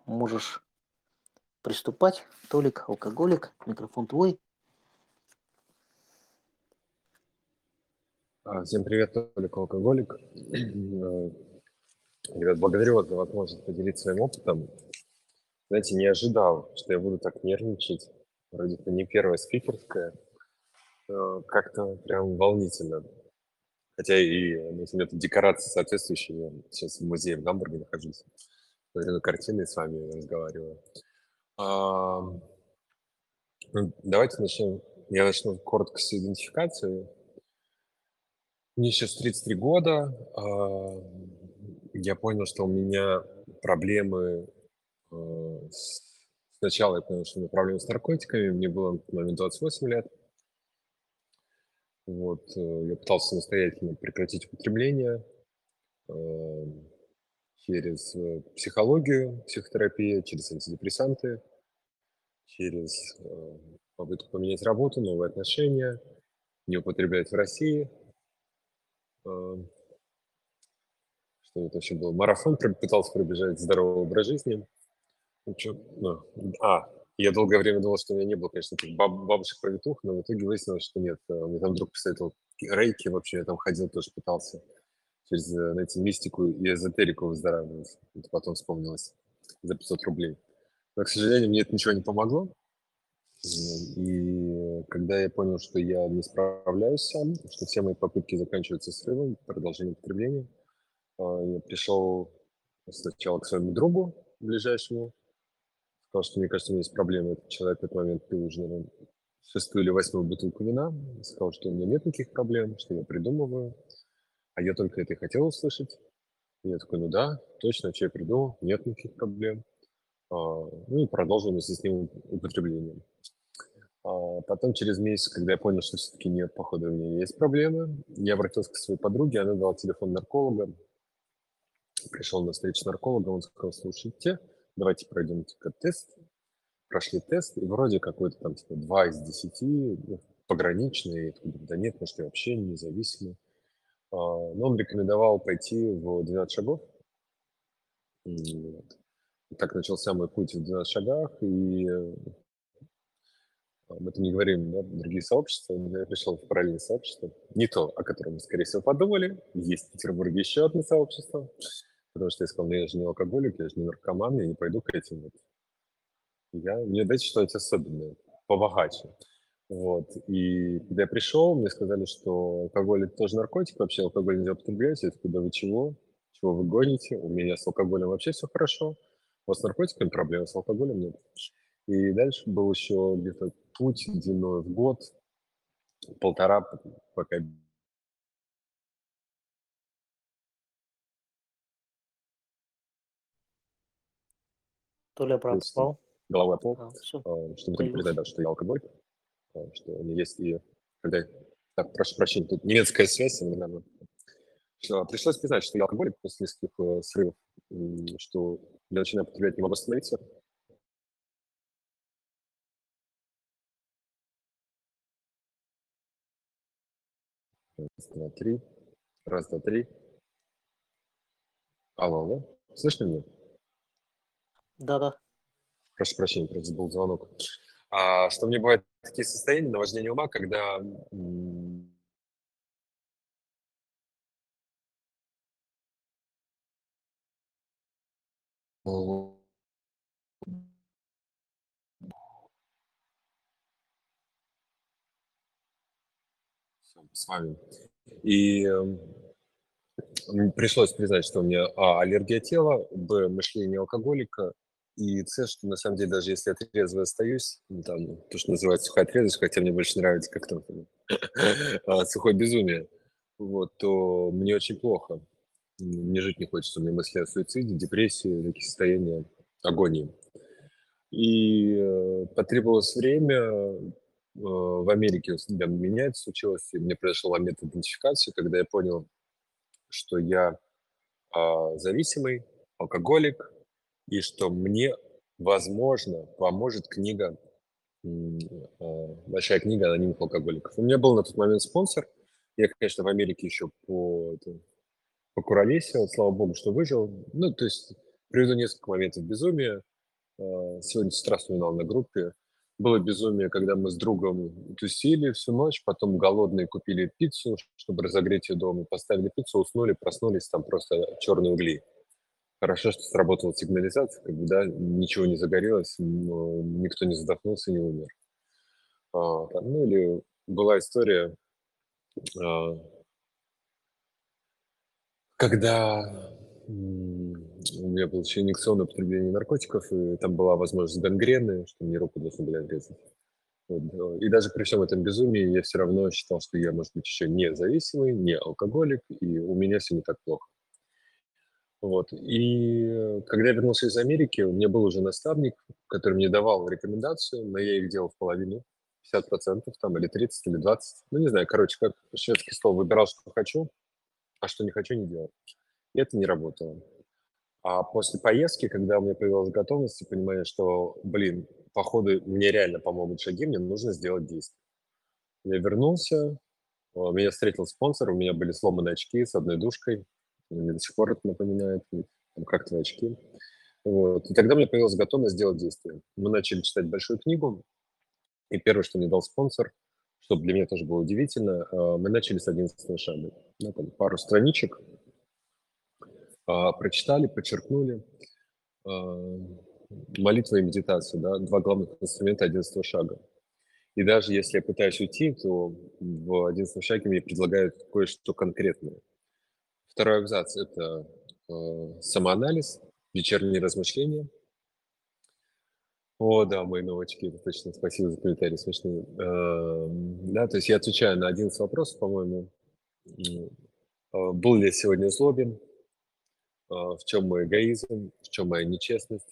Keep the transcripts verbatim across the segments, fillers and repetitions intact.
Можешь приступать. Толик, алкоголик, микрофон твой. А, Всем привет, Толик Алкоголик. Э, Ребят, благодарю вас за возможность поделиться своим опытом. Знаете, не ожидал, что я буду так нервничать. Вроде это не первая спикерская. Э, Как-то прям волнительно. Хотя и ну, если нет декорации соответствующие. Я сейчас в музее в Гамбурге нахожусь. Смотрю на картины и с вами разговариваю. А, ну, Давайте начнем. Я начну коротко с идентификации. Мне сейчас тридцать три года. а, Я понял, что у меня проблемы. э, с- Сначала я понял, что у меня проблемы с наркотиками. Мне было на тот момент двадцать восемь лет. Вот, э, я пытался самостоятельно прекратить употребление э, через э, психологию, психотерапию, через антидепрессанты, через э, попытку поменять работу, новые отношения, не употреблять в России. э, Что это еще было? Марафон пр- пытался пробежать, здоровый образ жизни. Ну, чё, ну, а, я долгое время думал, что у меня не было, конечно, таких баб- бабушек-повитух, но в итоге выяснилось, что нет. Э, Мне там друг посоветовал рейки, вообще я там ходил, тоже пытался через, э, знаете, мистику и эзотерику выздоравливать. Это потом вспомнилось за пятьсот рублей. Но, к сожалению, мне это ничего не помогло. М, И когда я понял, что я не справляюсь сам, что все мои попытки заканчиваются срывом, продолжением потребления, а, я пришел сначала к своему другу ближайшему, сказал, что мне кажется, у меня есть проблемы. Этот человек в этот момент пил уже, наверное, шестую или восьмую бутылку вина. Сказал, что у меня нет никаких проблем, что я придумываю. А я только это и хотел услышать. И я такой, ну да, точно, что я придумал, нет никаких проблем. А, Ну и продолжил вместе с ним употребление. А потом через месяц, когда я понял, что все-таки нет, походу, у меня есть проблемы, я обратился к своей подруге, она дала телефон нарколога, пришел на встречу с наркологом, он сказал, слушайте, давайте пройдем типа, тест. Прошли тест, и вроде какой-то там типа два из десяти, ну, пограничный. Я такой да нет, может, я вообще независимый. А, Но он рекомендовал пойти в двенадцать шагов. М, вот. И так начался мой путь в двенадцать шагах, и э, об этом не говорим, да, другие сообщества. Я пришел в параллельное сообщество. Не то, о котором мы, скорее всего, подумали. Есть в Петербурге еще одно сообщество. Потому что я сказал, ну я же не алкоголик, я же не наркоман, я не пойду к этим. Вот. Я, мне дайте что-нибудь особенное, побогаче. Вот. И когда я пришел, мне сказали, что алкоголь это тоже наркотик, вообще алкоголь нельзя употреблять. Я такой, да вы чего? Чего вы гоните? У меня с алкоголем вообще все хорошо. У вас с наркотиками проблемы, с алкоголем нет. И дальше был еще где-то путь длиной в год, полтора, пока Толя бился пропал. головой о пол, А, все, а, чтобы в итоге признать, появился. да, что я алкоголик, а, что у меня есть и... Когда... Так, прошу прощения, тут немецкая связь, наверное. Что, пришлось признать, что я алкоголик после нескольких э, срывов, м, что я начинаю употреблять, не могу остановиться. Раз, два, три. Раз, два, три. Алло, алло. Слышно меня? Да-да. Прошу прощения, просто был звонок. А, что мне бывают такие состояния, наваждение ума, когда м, м, с вами. И эм, м, пришлось признать, что у меня а, аллергия тела, б, мышление алкоголика, и с, что на самом деле, даже если я трезво остаюсь, ну, там, то, что называется сухая трезвость, хотя мне больше нравится как там а, сухое безумие, вот, то мне очень плохо. М, Мне жить не хочется, у меня мысли о суициде, депрессии, такие состояния агонии. И э, потребовалось время, э, в Америке для меня это случилось, и мне произошел момент идентификации, когда я понял, что я а, зависимый, алкоголик, и что мне, возможно, поможет книга, м, а, большая книга анонимных алкоголиков. У меня был на тот момент спонсор. Я, конечно, в Америке еще по, это, покуролесил, слава богу, что выжил. Ну, то есть приведу несколько моментов безумия. А, Сегодня с утра вспоминал на группе. Было безумие, когда мы с другом тусили всю ночь, потом голодные купили пиццу, чтобы разогреть ее дома, поставили пиццу, уснули, проснулись, там просто черные угли. Хорошо, что сработала сигнализация, как бы, да, ничего не загорелось, но никто не задохнулся, не умер. А, там, ну или была история, а, когда м, у меня было еще инъекционное употребление наркотиков, и там была возможность гангрены, что мне руку должны были отрезать. Вот, да. И даже при всем этом безумии я все равно считал, что я, может быть, еще не зависимый, не алкоголик, и у меня все не так плохо. Вот. И э, когда я вернулся из Америки, у меня был уже наставник, который мне давал рекомендацию, но я их делал в половину, пятьдесят процентов там, или тридцать, или двадцать. Ну, не знаю, короче, как шведский стол, выбирал, что хочу, а что не хочу, не делал. И это не работало. А после поездки, когда у меня появилась готовность и понимание, что, блин, походу мне реально помогут шаги, мне нужно сделать действие. Я вернулся, а, меня встретил спонсор, у меня были сломаны очки с одной дужкой, мне до сих пор это напоминает, м, там, как твои очки. Вот. И тогда у меня появилась готовность сделать действие. Мы начали читать большую книгу, и первое, что мне дал спонсор, что для меня тоже было удивительно, а, мы начали с одиннадцатого шага. Ну, там, пару страничек, а, прочитали, подчеркнули. А, Молитва и медитация, да, два главных инструмента одиннадцатого шага. И даже если я пытаюсь уйти, то в одиннадцатом шаге мне предлагают кое-что конкретное. Второй абзац – это э, самоанализ, вечерние размышления. О, да, мои новички, это точно, спасибо за комментарий, смешные. Эм, Да, то есть я отвечаю на одиннадцать вопросов, по-моему. М, а, Был ли я сегодня злобен? А, В чем мой эгоизм? В чем моя нечестность?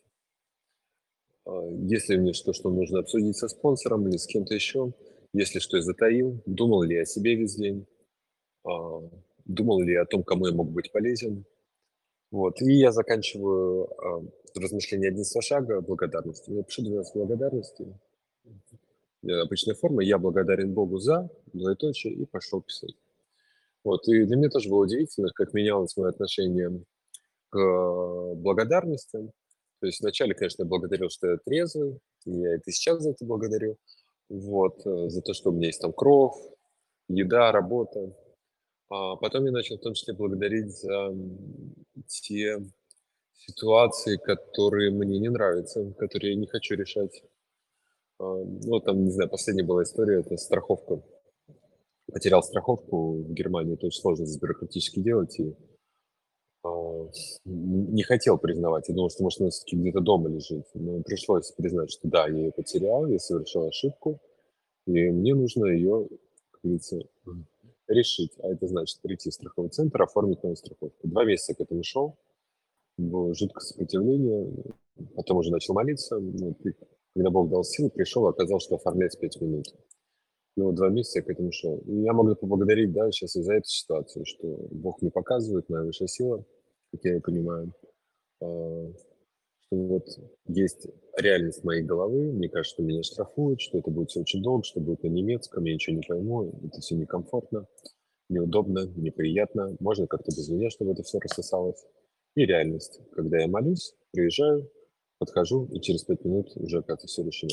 А, Есть ли мне что, что нужно обсудить со спонсором или с кем-то еще? Если что я затаил? Думал ли я о себе весь день? А, Думал ли я о том, кому я мог быть полезен? Вот, и я заканчиваю, а, размышления одиннадцатого шага благодарностью. Я пишу двенадцать благодарностей. Э, обычная форма. Я благодарен Богу за, двоеточие, и пошел писать. Вот, и для меня тоже было удивительно, как менялось мое отношение к э, благодарности. То есть вначале, конечно, я благодарил, что я трезвый, и я это и сейчас за это благодарю. Вот, э, за то, что у меня есть там кров, еда, работа. А потом я начал в том числе благодарить за м, те ситуации, которые мне не нравятся, которые я не хочу решать. А, ну, там, не знаю, последняя была история, это страховка. Потерял страховку в Германии, это очень сложно здесь бюрократически делать, и а, н- не хотел признавать. Я думал, что, может, она все-таки где-то дома лежит. Но пришлось признать, что да, я ее потерял, я совершил ошибку, и мне нужно ее, как говорится, м, решить. А это значит прийти в страховой центр, оформить новую страховку. Два месяца к этому шел, было жуткое сопротивление, потом уже начал молиться. Ну, и когда Бог дал силы, пришел, оказалось, что оформлять пять минут. Ну, вот два месяца я к этому шел. И я могу поблагодарить, да, сейчас и за эту ситуацию, что Бог мне показывает, моя высшая сила, как я ее понимаю, а, что вот есть реальность моей головы, мне кажется, что меня штрафуют, что это будет все очень долго, что будет на немецком, я ничего не пойму, это все некомфортно, неудобно, неприятно, можно как-то без меня, чтобы это все рассосалось. И реальность, когда я молюсь, приезжаю, подхожу, и через пять минут уже как-то все решено.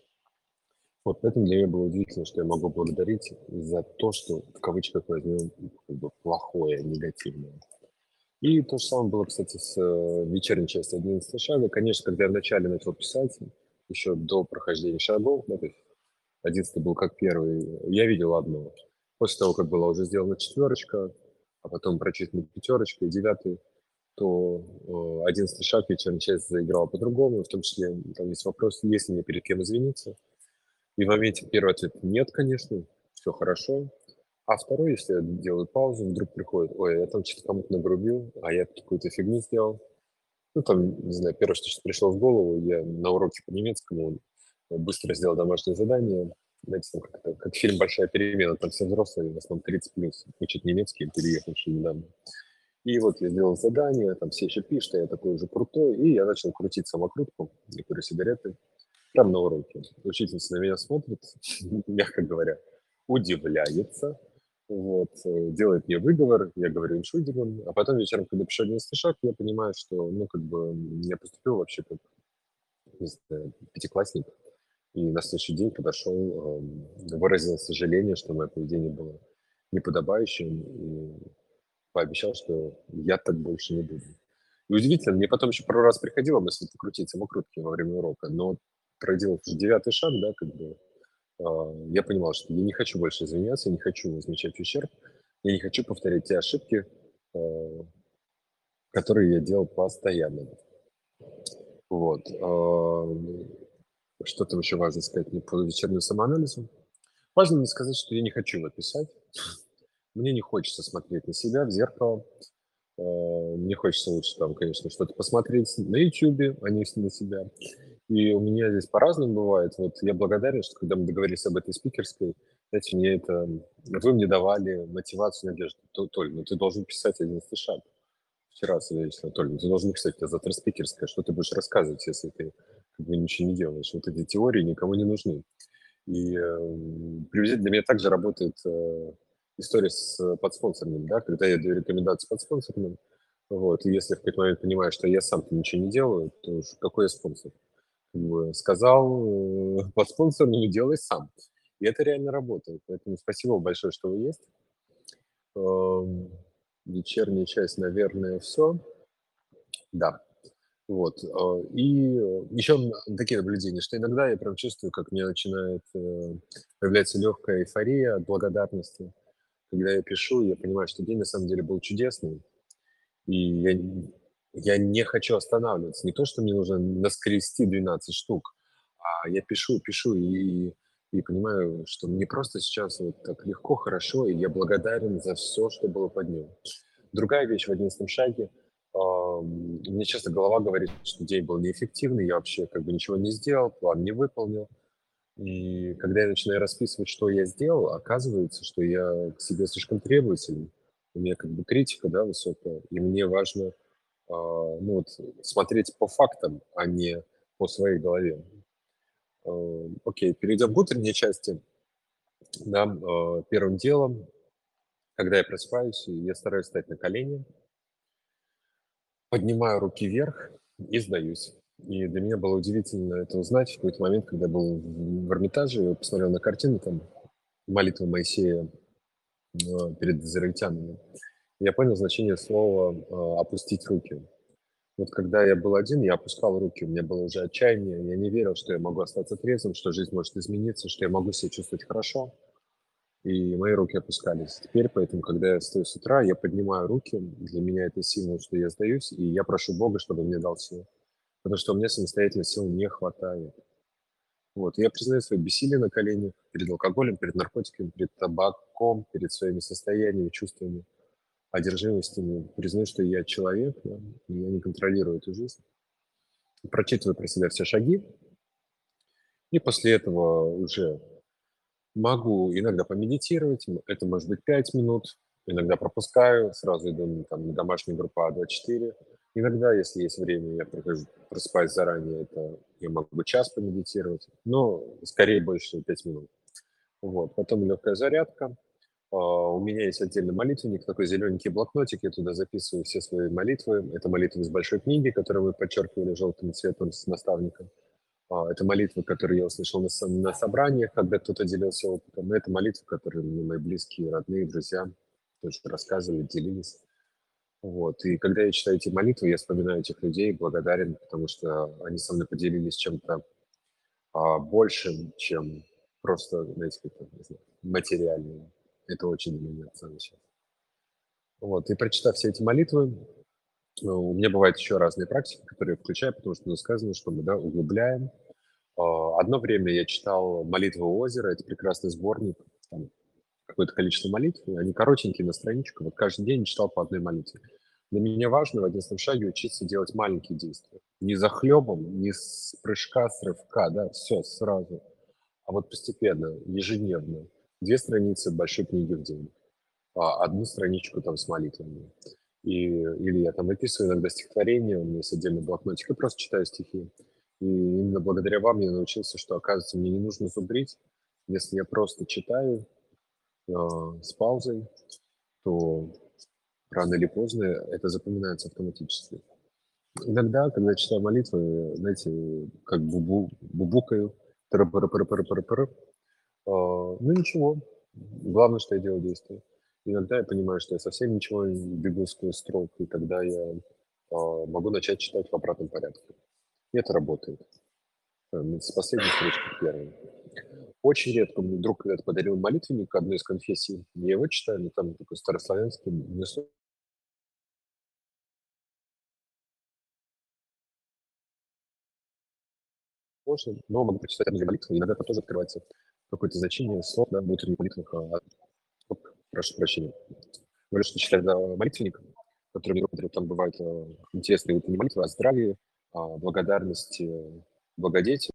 Вот поэтому для меня было удивительно, что я могу благодарить за то, что в кавычках возьмем как бы плохое, негативное. И то же самое было, кстати, с э, вечерней частью одиннадцатого шага. Конечно, когда я вначале начал писать, еще до прохождения шагов, да, то есть одиннадцатый был как первый, я видел одно. После того, как была уже сделана четверочка, а потом прочитана пятерочка и девятый, то э, одиннадцатый шаг, вечерняя часть заиграла по-другому, в том числе там есть вопрос, есть ли мне перед кем извиниться. И в моменте первый ответ – нет, конечно, все хорошо. А второй, если я делаю паузу, вдруг приходит, ой, я там что-то кому-то нагрубил, а я тут какую-то фигню сделал. Ну, там, не знаю, первое, что сейчас пришло в голову, я на уроке по немецкому быстро сделал домашнее задание. Знаете, там как, это, как фильм «Большая перемена», там все взрослые, в основном тридцать плюс, учат немецкий, переехавшие недавно. И вот я сделал задание, там все еще пишут, а я такой уже крутой, и я начал крутить самокрутку, я курю сигареты, прям на уроке. Учительница на меня смотрит, мягко говоря, удивляется, вот, э, делает мне выговор, я говорю «Entschuldigung», а потом вечером, когда пишу одиннадцатый шаг, я понимаю, что, ну, как бы, я поступил вообще как не знаю, пятиклассник, и на следующий день подошел, эм, выразил сожаление, что мое поведение было неподобающим, и пообещал, что я так больше не буду. И удивительно, мне потом еще пару раз приходила мысль покрутить самокрутки во время урока, но проделав уже девятый шаг, да, как бы, а, я понимал, что я не хочу больше извиняться, не хочу возмещать ущерб, я не хочу повторять те ошибки, а, которые я делал постоянно. Вот. ам, Что там еще важно сказать мне по вечернему самоанализу? Важно мне сказать, что я не хочу его писать. Мне не хочется смотреть на себя в зеркало. А, Мне хочется лучше там, конечно, что-то посмотреть на "Ютубе", а не с на себя. И у меня здесь по-разному бывает. Вот я благодарен, что когда мы договорились об этой спикерской, знаете, мне это вы мне давали мотивацию, надежду. То Толь, ну ты должен писать одиннадцатый шаг. Вчера совещала, Толь, ну ты должен писать, у тебя завтра спикерская. Что ты будешь рассказывать, если ты как бы ничего не делаешь? Вот эти теории никому не нужны. И, эм, приоритет для меня также работает, э, история с э, подспонсорным, да, когда я даю рекомендации подспонсорным, вот, и если в какой-то момент понимаю, что я сам-то ничего не делаю, то уж какой я спонсор? Как бы сказал, э, подспонсорному делай сам. И это реально работает. Поэтому спасибо вам большое, что вы есть. Ам, Вечерняя часть, наверное, все. Да. Вот, а, и, э, еще такие наблюдения, что иногда я прям чувствую, как мне начинает, э, появляться легкая эйфория от благодарности. Когда я пишу, я понимаю, что день на самом деле был чудесный, и я н я не хочу останавливаться. Не то, что мне нужно наскрести двенадцать штук, а я пишу, пишу и и понимаю, что мне просто сейчас вот так легко, хорошо, и я благодарен за все, что было под ним. Другая вещь в одиннадцатом шаге. ам, Мне часто голова говорит, что день был неэффективный, я вообще как бы ничего не сделал, план не выполнил. И когда я начинаю расписывать, что я сделал, оказывается, что я к себе слишком требовательный. У меня как бы критика, да, высокая, и мне важно, а, ну вот, смотреть по фактам, а не по своей голове. А, Окей, перейдем к утренней части. Да, а, первым делом, когда я просыпаюсь, я стараюсь встать на колени, поднимаю руки вверх и сдаюсь. И для меня было удивительно это узнать в какой-то момент, когда был в в Эрмитаже, я посмотрел на картину, там молитва Моисея а, перед израильтянами. Я понял значение слова а, «опустить руки». Вот когда я был один, я опускал руки, у меня было уже отчаяние, я не верил, что я могу остаться трезвым, что жизнь может измениться, что я могу себя чувствовать хорошо, и мои руки опускались. Теперь, поэтому, когда я встаю с утра, я поднимаю руки, для меня это символ, что я сдаюсь, и я прошу Бога, чтобы мне дал силу, потому что у меня самостоятельно сил не хватает. Вот, я признаю свое бессилие на коленях перед алкоголем, перед наркотиками, перед табаком, перед своими состояниями, чувствами, одержимостями. Признаю, что я человек, да, и я не контролирую эту жизнь. Прочитываю про себя все шаги, и после этого уже могу иногда помедитировать. м, Это может быть пять минут, иногда пропускаю, сразу иду на, там, на домашнюю группу а двадцать четыре. Иногда, если есть время, я прихожу, просыпаюсь заранее, это я могу час помедитировать, но скорее больше пять минут. Вот. Потом легкая зарядка. А, У меня есть отдельный молитвенник, такой зелененький блокнотик, я туда записываю все свои молитвы. Это молитвы из большой книги, которую мы подчеркивали желтым цветом с наставником. А, Это молитвы, которые я услышал на, со- на собраниях, когда кто-то делился опытом. И это молитвы, которые мне мои близкие, родные, друзья тоже рассказывали, делились. Вот. И когда я читаю эти молитвы, я вспоминаю этих людей, благодарен, потому что они со мной поделились чем-то а, большим, чем просто, знаете, как-то, не знаю, материальным. Это очень для меня ценно сейчас. Вот. И прочитав все эти молитвы, э, у меня бывают еще разные практики, которые я включаю, потому что ну, сказано, что мы да, углубляем. А, Одно время я читал «Молитвы у озера». Это прекрасный сборник, там какое-то количество молитв. и Они коротенькие на страничку. Вот каждый день читал по одной молитве. Для меня важно в одиннадцатом шаге учиться делать маленькие действия. Не за хлебом, не с прыжка, с рывка, да, все сразу. А вот постепенно, ежедневно. Две страницы большой книги в день, а одну страничку там с молитвами. И, или я там выписываю иногда стихотворение, у меня есть отдельный блокнотик, и просто читаю стихи. И именно благодаря вам я научился, что, оказывается, мне не нужно зубрить. Если я просто читаю э, с паузой, то рано или поздно это запоминается автоматически. Иногда, когда читаю молитвы, знаете, как бубу бубукаю, тыры-пыры-пыры-пыры-пыры-пыры. А, ну ничего, главное, что я делаю действие. Иногда я понимаю, что я совсем ничего не бегу сквозь строк, и тогда я, а, могу начать читать в обратном порядке. И это работает. Эм, с последней строчки к первой. Очень редко мне друг когда-то подарил молитвенник одной из конфессий. Я его читаю, но там такой старославянский, мне сложно, но могу прочитать одну молитву. Иногда там тоже открывается какое-то значение слов, да, в внутренних молитвах. А, оп, прошу прощения. Говорю, что читаю, да, молитвенник, который мне друг подарил. Там бывают, а, интересные утренние молитвы о здравии, о благодарности, благодетели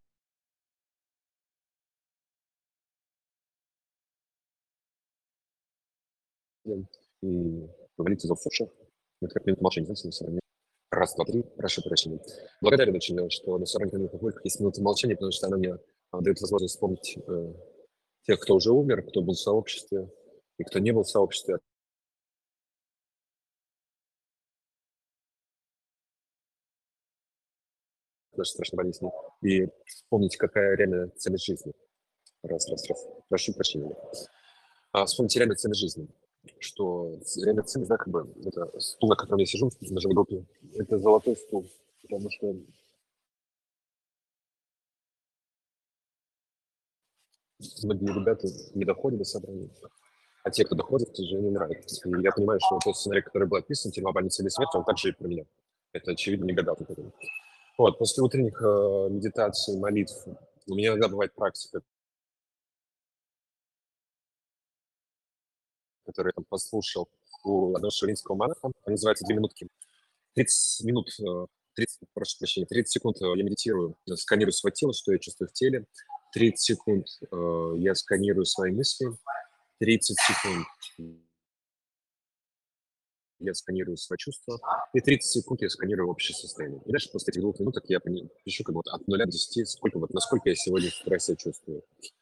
и молитвы за усопших. Это как минута молчания, знаете, на собрании. Раз, два, три, прошу прощения. Благодарен очень, э, что на собрании алкоголиков есть минута молчания, потому что она мне, а, дает возможность вспомнить, э, тех, кто уже умер, кто был в сообществе и кто не был в сообществе. Нашей страшной болезни. И вспомнить, какая реальная ценность жизни. Раз, раз, раз. Прошу прощения. А, вспомнить реальную ценность жизни. Что ц- реальная ценность, да, как бы, это стул, на котором я сижу на живой группе, это золотой стул. Потому что многие ребята не доходят до собрания. А те, кто доходит, к сожалению, нравится. И я понимаю, что тот сценарий, который был описан, «Тюрьма, больница или смерть», он также и про меня. Это, очевидно, не гадалка. Вот, после утренних э, медитаций, молитв, у меня иногда бывает практика, которую я там послушал у одного шаолиньского монаха, она называется «Две минутки». тридцать минут, э, тридцать, прошу прощения, тридцать секунд э, я медитирую, э, сканирую свое тело, что я чувствую в теле. тридцать секунд э, я сканирую свои мысли. тридцать секунд я сканирую свои чувства. И тридцать секунд я сканирую общее состояние. И дальше после этих двух минуток я пони- пишу как бы вот от нуля до десяти, сколько, вот, насколько я сегодня в стрессе чувствую.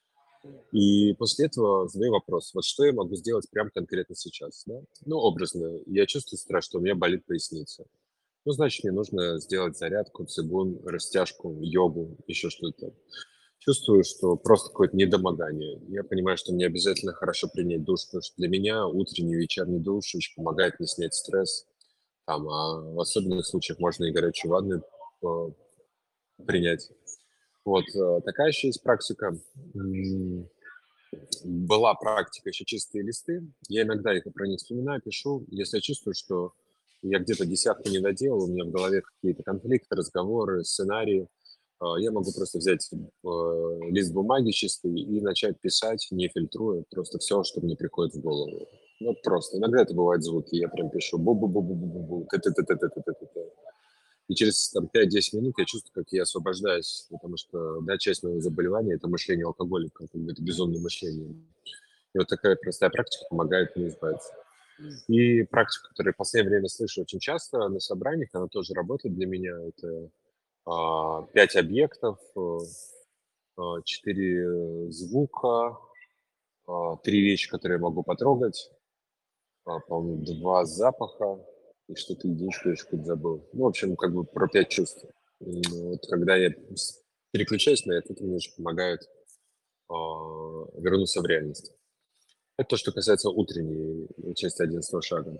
И после этого задаю вопрос, вот что я могу сделать прямо конкретно сейчас, да? Ну, образно, я чувствую стресс, что у меня болит поясница. Ну, значит, мне нужно сделать зарядку, цигун, растяжку, йогу, еще что-то. Чувствую, что просто какое-то недомогание. Я понимаю, что мне обязательно хорошо принять душ, потому что для меня утренний и вечерний душ очень помогает мне снять стресс. Там, а в особенных случаях можно и горячую ванну э, принять. Вот э, такая еще есть практика. М, Была практика еще чистые листы. Я иногда их про них вспоминаю, пишу. Если я чувствую, что я где-то десятку не доделал, у меня в голове какие-то конфликты, разговоры, сценарии, а, я могу просто взять э, лист бумаги чистый и начать писать, не фильтруя, просто все, что мне приходит в голову. Вот просто. Иногда это бывают звуки, я прям пишу бу-бу-бу-бу-бу-бу, т-т-т-т-т-т-т-т. И через там пять-десять минут я чувствую, как я освобождаюсь, потому что, да, часть моего заболевания — это мышление алкоголика, как бы это безумное мышление. И вот такая простая практика помогает мне избавиться. И практика, которую в последнее время слышу очень часто на собраниях, она тоже работает для меня. Это а, пять объектов, э, а, четыре звука, а, три вещи, которые я могу потрогать, а, по-моему, два запаха и что-то единичку еще какое-то забыл. Ну, в общем, как бы про пять чувств. М, Вот когда я с- переключаюсь на это, это мне очень помогает а, вернуться в реальность. Это то, что касается утренней части одиннадцатого шага.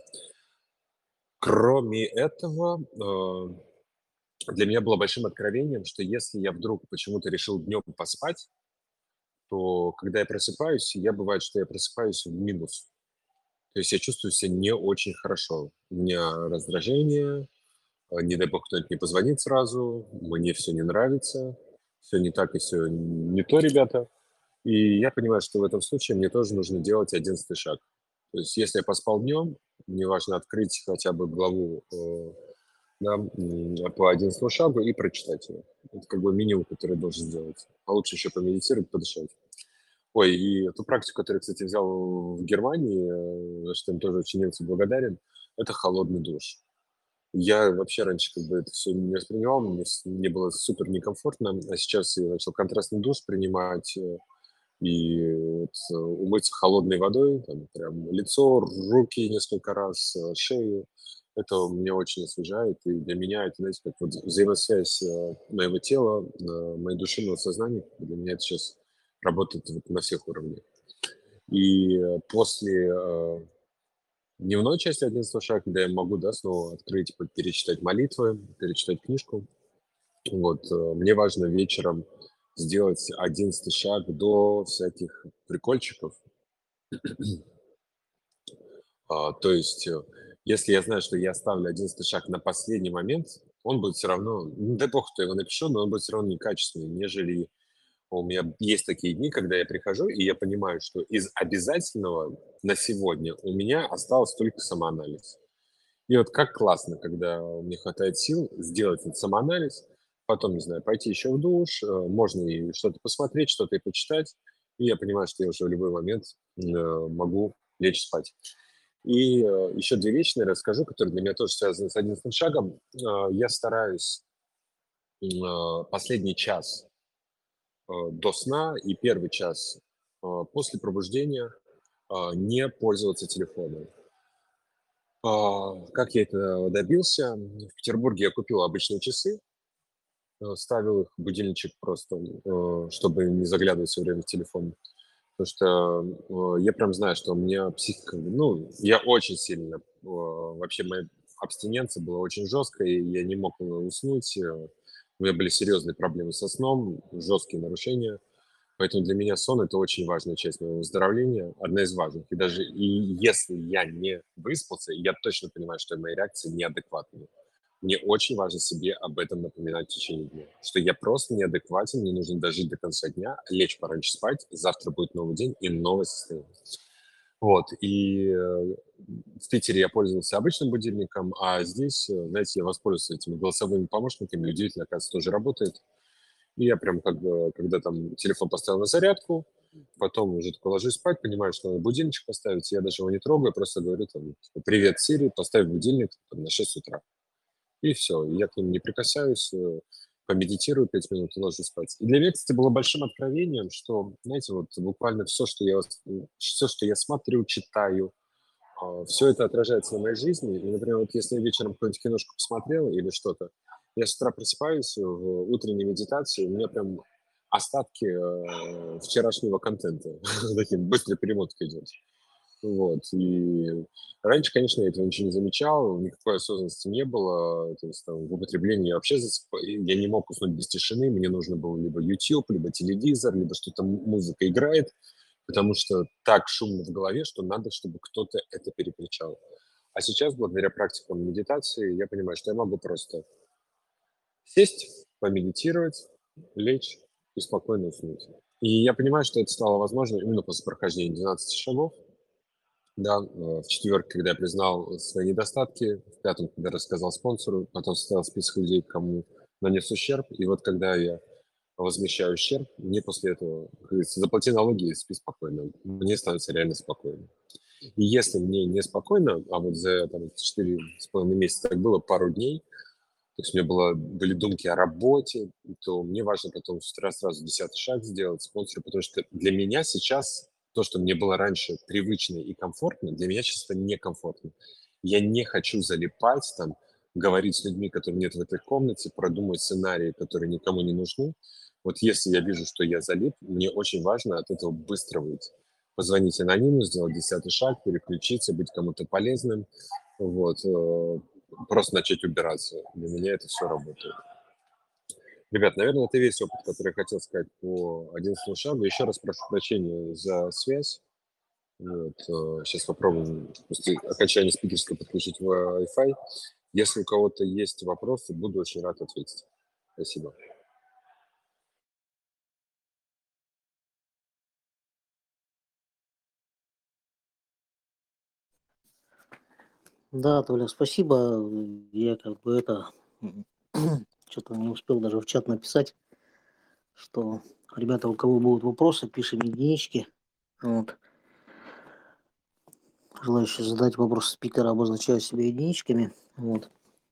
Кроме этого, э, для меня было большим откровением, что если я вдруг почему-то решил днем поспать, то когда я просыпаюсь, я бывает, что я просыпаюсь в минус. То есть я чувствую себя не очень хорошо. У меня раздражение, э, не дай бог кто-нибудь не позвонит сразу, мне все не нравится, все не так и все не то, ребята. И я понимаю, что в этом случае мне тоже нужно делать одиннадцатый шаг. То есть если я поспал днем, мне важно открыть хотя бы главу э, да, м, по одиннадцатому шагу и прочитать его. Это как бы минимум, который я должен сделать. А лучше еще помедитировать, подышать. Ой, и ту практику, которую, кстати, взял в Германии, э, за что им тоже очень немцы благодарен, это холодный душ. Я вообще раньше как бы это все не воспринимал, мне, с- мне было супер некомфортно, а сейчас я начал контрастный душ принимать, э, и вот, э, умыться холодной водой, там, прям лицо, руки несколько раз, э, шею. Это меня очень освежает, и для меня это, знаете, как вот взаимосвязь э, моего тела, э, моей души, моего сознания. Для меня это сейчас работает вот на всех уровнях. И э, после э, дневной части одиннадцатого шага, когда я могу, да, снова открыть, по- перечитать молитвы, перечитать книжку, вот, э, мне важно вечером сделать одиннадцатый шаг до всяких прикольчиков. А, то есть, э, если я знаю, что я ставлю одиннадцатый шаг на последний момент, он будет все равно, ну, дай бог, кто его напишу, но он будет все равно некачественный, нежели у меня есть такие дни, когда я прихожу, и я понимаю, что из обязательного на сегодня у меня осталось только самоанализ. И вот как классно, когда мне хватает сил сделать этот самоанализ, потом, не знаю, пойти еще в душ, э, можно и что-то посмотреть, что-то и почитать, и я понимаю, что я уже в любой момент э, могу лечь спать. И э, еще две вещи, наверное, расскажу, которые для меня тоже связаны с одиннадцатым шагом. А, Я стараюсь м, а, последний час э, до сна и первый час а, после пробуждения а, не пользоваться телефоном. А, Как я это добился? В Петербурге я купил обычные часы, э, ставил их, будильничек просто, э, чтобы не заглядывать все время в телефон. Потому что, э, я прям знаю, что у меня психика, ну, я очень сильно, э, вообще моя абстиненция была очень жесткая, и я не мог э, уснуть. э, У меня были серьезные проблемы со сном, жесткие нарушения. Поэтому для меня сон — это очень важная часть моего выздоровления, одна из важных. И даже и если я не выспался, я точно понимаю, что мои реакции неадекватные. Мне очень важно себе об этом напоминать в течение дня, что я просто неадекватен, мне нужно дожить до конца дня, лечь пораньше спать, завтра будет новый день и новое состояние. Вот, и э, в Питере я пользовался обычным будильником, а здесь, э, знаете, я воспользовался этими голосовыми помощниками, удивительно, оказывается, тоже работает. И я прям как бы, когда там телефон поставил на зарядку, потом уже такой ложусь спать, понимаю, что надо будильничек поставить, я даже его не трогаю, просто говорю там, типа, привет, Сири, поставь будильник там, на шесть утра. И все, я к ним не прикасаюсь, э, помедитирую пять минут и ложусь спать. И для меня, кстати, было большим откровением, что, знаете, вот буквально все, что я, все, что я смотрю, читаю, все это отражается на моей жизни. И, например, вот если я вечером какую-нибудь киношку посмотрел или что-то, я с утра просыпаюсь в утренней медитации, у меня прям остатки э, вчерашнего контента. Таким быстрой перемоткой идет. Вот. И раньше, конечно, я этого ничего не замечал, никакой осознанности не было. То есть там, в употреблении я вообще засыпа- я не мог уснуть без тишины, мне нужно было либо YouTube, либо телевизор, либо что-то м- музыка играет, потому что так шумно в голове, что надо, чтобы кто-то это перекричал. А сейчас, благодаря практикам медитации, я понимаю, что я могу просто сесть, помедитировать, лечь и спокойно уснуть. И я понимаю, что это стало возможно именно после прохождения двенадцати шагов, да, э, в четверг, когда я признал свои недостатки, в пятом, когда рассказал спонсору, потом составил список людей, кому нанес ущерб, и вот когда я возмещаю ущерб, мне после этого, как говорится, заплати налоги и спи спокойно. Мне становится реально спокойно. И если мне неспокойно, а вот за там, четыре с половиной месяца так было пару дней, то есть у меня было, были думки о работе, то мне важно потом с утра сразу десятый шаг сделать, спонсору, потому что для меня сейчас то, что мне было раньше привычно и комфортно, для меня сейчас это некомфортно. Я не хочу залипать там, говорить с людьми, которых нет в этой комнате, продумывать сценарии, которые никому не нужны. Вот если я вижу, что я залип, мне очень важно от этого быстро выйти. Позвонить анониму, сделать десятый шаг, переключиться, быть кому-то полезным. Вот. э, Просто начать убираться. Для меня это все работает. Ребят, наверное, это весь опыт, который я хотел сказать по одиннадцатому шагу. Еще раз прошу прощения за связь. Вот, сейчас попробуем после окончания спикерской подключить Wi-Fi. Если у кого-то есть вопросы, буду очень рад ответить. Спасибо. Да, Толя, спасибо. Я как бы это что-то не успел даже в чат написать, что ребята, у кого будут вопросы, пишем единички. Вот. Желающие задать вопрос спикера обозначаю себя единичками. Вот.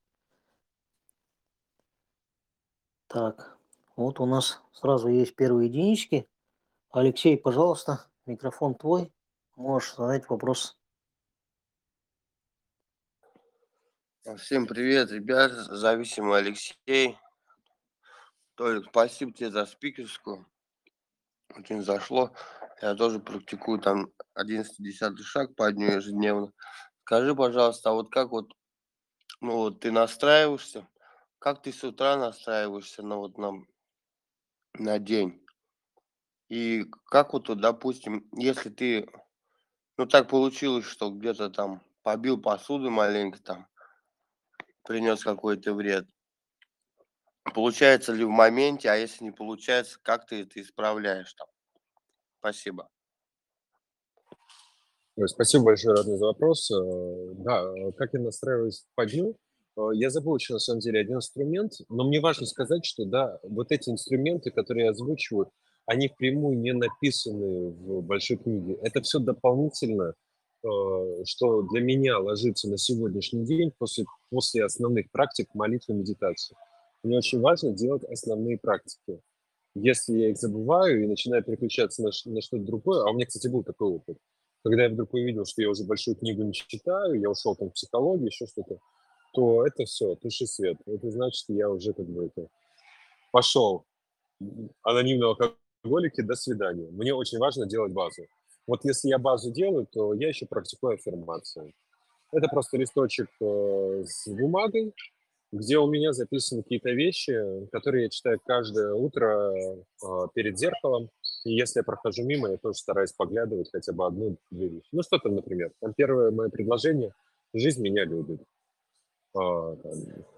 Так, вот у нас сразу есть первые единички. Алексей, пожалуйста, микрофон твой. Можешь задать вопрос. Всем привет, ребят, зависимый Алексей. Толик, спасибо тебе за спикерскую. Очень зашло. Я тоже практикую там одиннадцатый-десятый шаг по дню ежедневно. Скажи, пожалуйста, а вот как вот, ну вот ты настраиваешься, как ты с утра настраиваешься на вот на, на день? И как вот, вот, допустим, если ты, ну так получилось, что где-то там побил посуду маленько там, принес какой-то вред. Получается ли в моменте, а если не получается, как ты это исправляешь там? Спасибо. Ой, спасибо большое, Родный, за вопрос. Э, Да, э, как я настраиваюсь по дню? Э, Я забыл еще, на самом деле, один инструмент, но мне важно сказать, что, да, вот эти инструменты, которые я озвучиваю, они впрямую не написаны в большой книге. Это все дополнительно, э, что для меня ложится на сегодняшний день после, после основных практик молитвы и медитации. Мне очень важно делать основные практики. Если я их забываю и начинаю переключаться на, ш- на что-то другое, а у меня, кстати, был такой опыт, когда я вдруг увидел, что я уже большую книгу не читаю, я ушел там в психологию, еще что-то, то это все, туши свет. Это значит, что я уже как бы это пошел. Анонимные алкоголики, до свидания. Мне очень важно делать базу. Вот если я базу делаю, то я еще практикую аффирмацию. Это просто листочек э, с бумагой, где у меня записаны какие-то вещи, которые я читаю каждое утро а, перед зеркалом. И если я прохожу мимо, я тоже стараюсь поглядывать хотя бы одну-две вещи. Ну, что там, например? Там первое мое предложение: «Жизнь меня любит». А, там,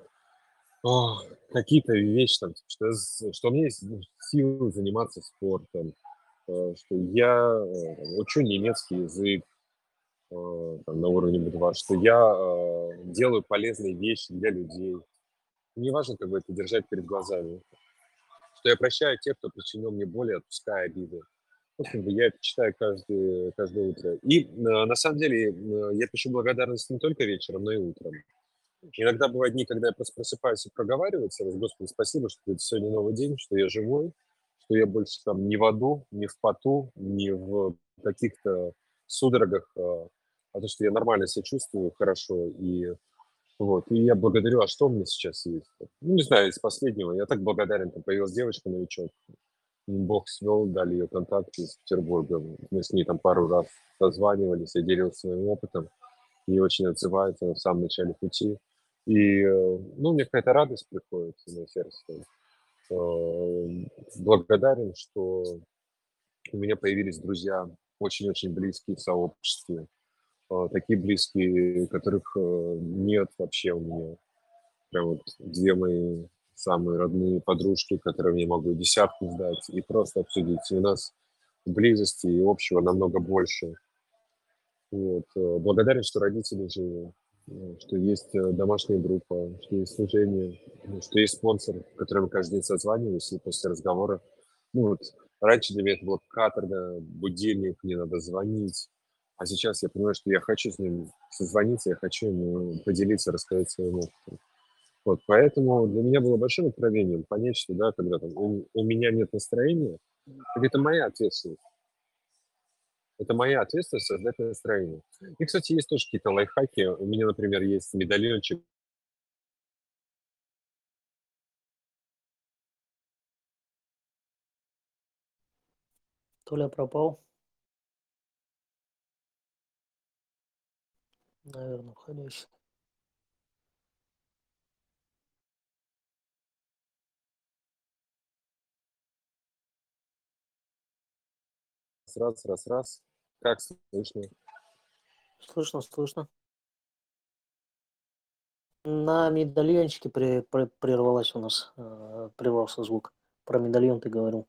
а, какие-то вещи, там, типа, что, я з- что у меня есть ну, силы заниматься спортом, а, что я э, там, учу немецкий язык а, там, на уровне би два, что я а, делаю полезные вещи для людей. Мне важно как бы это держать перед глазами, что я прощаю тех, кто причинил мне боль, и отпускаю обиды. Вот как бы я это читаю каждый, каждое утро. И э, на самом деле э, я пишу благодарность не только вечером, но и утром. Иногда бывают дни, когда я просто просыпаюсь и проговариваю целый раз: Господи, спасибо, что это сегодня новый день, что я живой, что я больше там не в аду, не в поту, не в каких-то судорогах, а а то, что я нормально себя чувствую, хорошо, и вот, и я благодарю, а что у меня сейчас есть? Ну, не знаю, из последнего. Я так благодарен, там появилась девочка-новичок. Бог свел, дали ее контакты из Петербурга. Мы с ней там пару раз созванивались, я делился своим опытом. И очень отзывается на самом начале пути. И, э, ну, мне какая-то радость приходит на сердце. Э, Благодарен, что у меня появились друзья очень-очень близкие в сообществе. Э, Такие близкие, которых э, нет вообще у меня. Прям вот две мои самые родные подружки, которым я могу десятку сдать и просто обсудить. И у нас близости и общего намного больше. Вот. э, Благодарен, что родители живы, э, что есть э, домашняя группа, что есть служение, ну, что есть спонсор, с которым мы каждый день созваниваемся, и после разговора. Ну вот, раньше для меня это было каторга, будильник, мне надо звонить. А сейчас я понимаю, что я хочу с ним созвониться, я хочу ему поделиться, рассказать свои эмоции. Вот, поэтому для меня было большим откровением понять, что, да, когда там у, у меня нет настроения, так это моя ответственность. Это моя ответственность создать настроение. И, кстати, есть тоже какие-то лайфхаки. У меня, например, есть медальончик. Толя пропал, наверное, входящий. Раз, раз, раз. Как слышно? Слышно, слышно. На медальончике при- при- прервалась у нас, э, прервался звук. Про медальон ты говорил.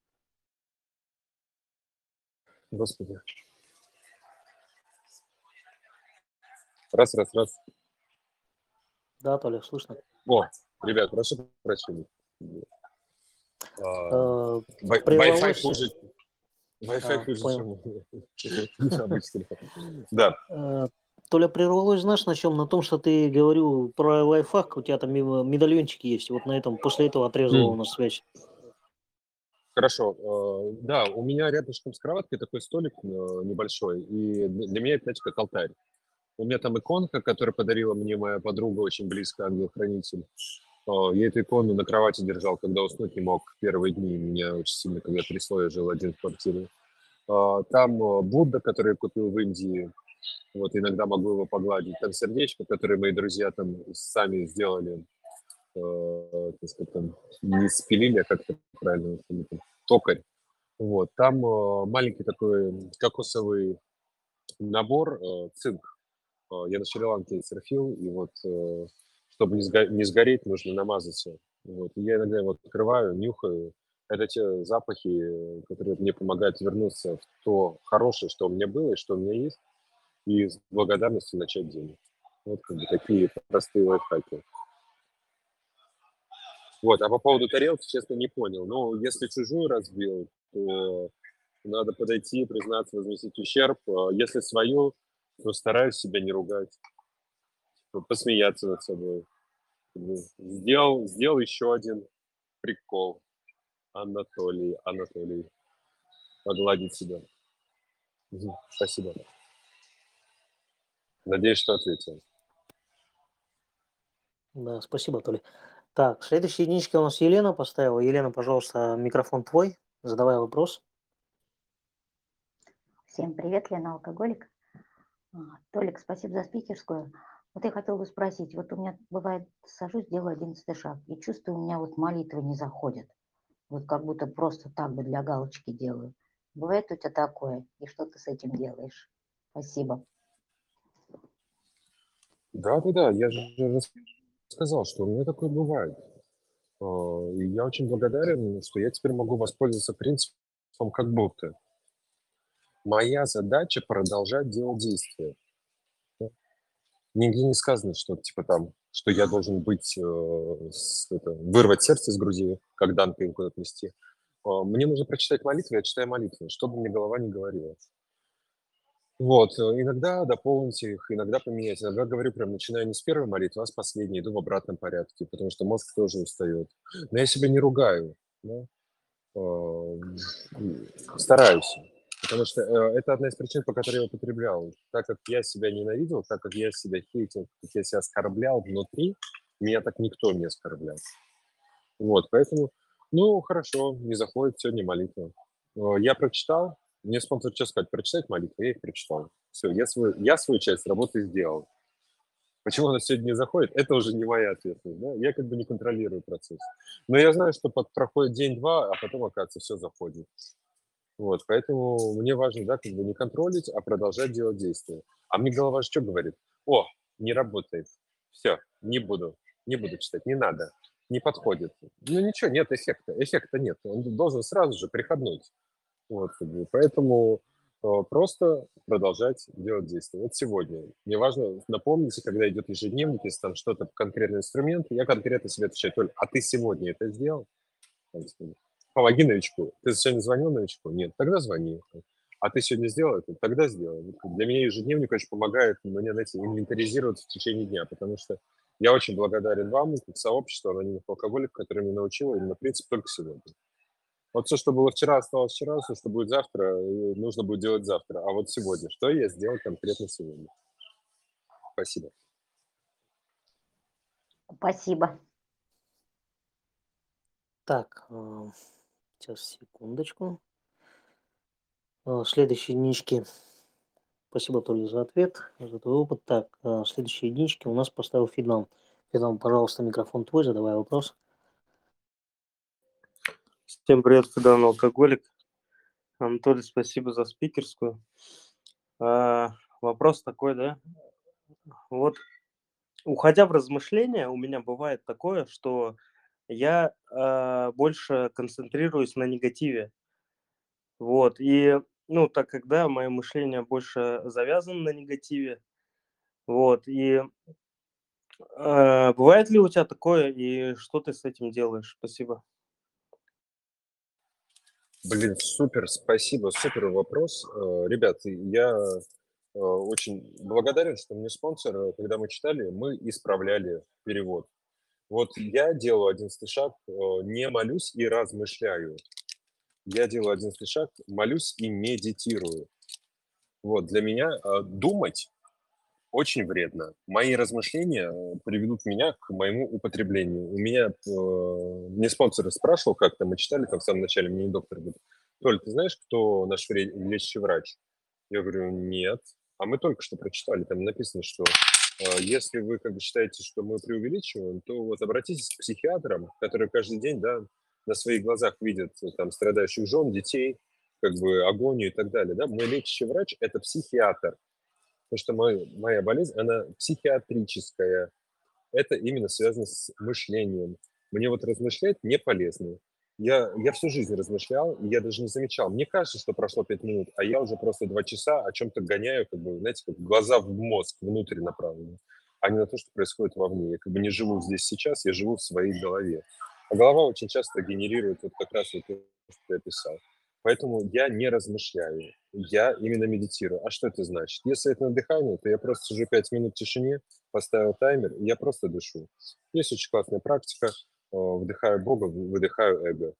Господи. Раз, раз, раз. Да, Толя, слышно. О, ребят, прошу прощения. А, Э, Вай- Wi-Fi Прервалось. хуже. Wi-Fi А, хуже, понял. чем обычный телефон. Да. Э, Толя, прервалось, знаешь, на чем? На том, что ты говорил про лайфхак, у тебя там мимо- медальончики есть. Вот на этом, после этого отрезала у М, нас связь. Хорошо. э, Да, у меня рядышком с кроваткой такой столик э, небольшой, и для для меня это, знаете, как алтарь. У меня там иконка, которую подарила мне моя подруга, очень близкая, ангел-хранитель. А, Я эту икону на кровати держал, когда уснуть не мог первые дни. Меня очень сильно, когда трясло, я жил один в квартире. А, Там а, Будда, который я купил в Индии. Вот иногда могу его погладить. Там сердечко, которое мои друзья там сами сделали. э, так сказать, там, не спилили, а как это правильно, там, токарь. Вот, там э, маленький такой кокосовый набор, э, цинк. Э, Я на Шри-Ланке серфил, и вот, э, чтобы не, сго- не сгореть, нужно намазаться. Вот, и я иногда его открываю, нюхаю. Это те запахи, э, которые мне помогают вернуться в то хорошее, что у меня было и что у меня есть, и с благодарностью начать день. Вот как бы такие простые лайфхаки. Вот, а по поводу тарелки, честно, не понял. Ну, если чужую разбил, то надо подойти, признаться, возместить ущерб. А Если свою, то стараюсь себя не ругать, ну, посмеяться над собой. Как бы Сделал, сделал еще один прикол. Анатолий, Анатолий, погладить себя. Мгм. Спасибо. Надеюсь, что ответил. Да, спасибо, Толя. Так, следующая единичка у нас Елена поставила. Елена, пожалуйста, микрофон твой. Задавай вопрос. Всем привет, Лена Алкоголик. А, Толик, спасибо за спикерскую. Вот я хотела бы спросить, вот у меня бывает, сажусь, делаю одиннадцатый шаг, и чувствую, у меня вот молитвы не заходят. Вот как будто просто так бы для галочки делаю. Бывает у тебя такое? И что ты с этим делаешь? Спасибо. Да-да-да, я же сказал, что у меня такое бывает. А, И я очень благодарен, что я теперь могу воспользоваться принципом как будто. Моя задача продолжать делать действия. Да. Нигде не сказано, что типа там, что я должен быть, э, с- это, вырвать сердце из груди, как Данте его куда-то нести. А, Мне нужно прочитать молитву, я читаю молитву, что бы мне голова не говорила. Вот, э, иногда дополнить их, иногда поменять. Иногда говорю прям, начинаю не с первой молитвы, а с последней, иду в обратном порядке, потому что мозг тоже устает. Но я себя не ругаю, да. А, м, Стараюсь. Потому что э, это одна из причин, по которой я употреблял. Так как я себя ненавидел, так как я себя хейтил, как я себя оскорблял внутри, меня так никто не оскорблял. Вот, поэтому, ну, хорошо, не заходит сегодня молитва. Э, Я прочитал, мне спонсор что сказать, прочитать молитву, я их прочитал. Все, я, свой, я свою часть работы сделал. Почему она сегодня не заходит, это уже не моя ответственность. Да? Я как бы не контролирую процесс. Но я знаю, что под- проходит день-два, а потом, оказывается, все заходит. Вот, поэтому мне важно, да, как бы не контролить, а продолжать делать действия. А мне голова что говорит? О, не работает. Все, не буду, не буду читать, не надо, не подходит. Ну ничего, нет эффекта, эффекта нет. Он должен сразу же приходнуть. Вот, как бы, поэтому э, просто продолжать делать действия. Вот сегодня. Мне важно, напомните, когда идет ежедневник, если там что-то, конкретный инструмент, я конкретно себе отвечаю, Толь, а ты сегодня это сделал? Там, типа, помоги новичку. Ты сегодня звонил новичку? Нет, тогда звони. А ты сегодня сделал это? Тогда сделай. Вот Для меня ежедневник очень помогает мне, знаете, инвентаризироваться в течение дня, потому что я очень благодарен вам, как сообществу анонимных алкоголиков, которое меня научило именно принцип только сегодня. Вот все, что было вчера, осталось вчера, все, что будет завтра, э, нужно будет делать завтра. А вот сегодня, что я сделал конкретно сегодня? Спасибо. Спасибо. Так, э, сейчас, секундочку. Э, Следующие единички. Спасибо, Толя, за ответ, за твой опыт. Так, э, следующие единички у нас поставил Фиднам. Фиднам, пожалуйста, микрофон твой, задавай вопрос. Всем привет, Федан Алкоголик. Анатолий, спасибо за спикерскую. А, вопрос такой, да? Вот, уходя в размышления, у меня бывает такое, что я а, больше концентрируюсь на негативе. Вот, и, ну, так как, да, мое мышление больше завязано на негативе, вот, и а, бывает ли у тебя такое, и что ты с этим делаешь? Спасибо. Блин, супер, спасибо, супер вопрос. Э, Ребят, я э, очень благодарен, что мне спонсор, э, когда мы читали, мы исправляли перевод. Вот я делаю одиннадцатый шаг, э, не молюсь и размышляю. Я делаю одиннадцатый шаг, молюсь и медитирую. Вот, для меня э, думать очень вредно. Мои размышления э, приведут меня к моему употреблению. У меня, э, мне спонсор спрашивал как-то, мы читали там в самом начале, мне не доктор говорит: Толь, ты знаешь, кто наш вре- лечащий врач? Я говорю: нет. А мы только что прочитали, там написано, что э, если вы как бы считаете, что мы преувеличиваем, то вот обратитесь к психиатрам, которые каждый день, да, на своих глазах видят э, там страдающих жен, детей, как бы агонию и так далее, да. Мой лечащий врач – это психиатр, потому что мой, моя болезнь, она психиатрическая. Это именно связано с мышлением. Мне вот размышлять не полезно. Я, я всю жизнь размышлял, и я даже не замечал. Мне кажется, что прошло пять минут, а я уже просто два часа о чем-то гоняю, как бы, знаете, как глаза в мозг, внутрь направлены, а не на то, что происходит вовне. Я как бы не живу здесь сейчас, я живу в своей голове. А голова очень часто генерирует вот как раз вот то, что я писал. Поэтому я не размышляю, я именно медитирую. А что это значит? Если это на дыхание, то я просто сижу пять минут в тишине, поставил таймер, и я просто дышу. Есть очень классная практика. э, Вдыхаю Бога, выдыхаю эго.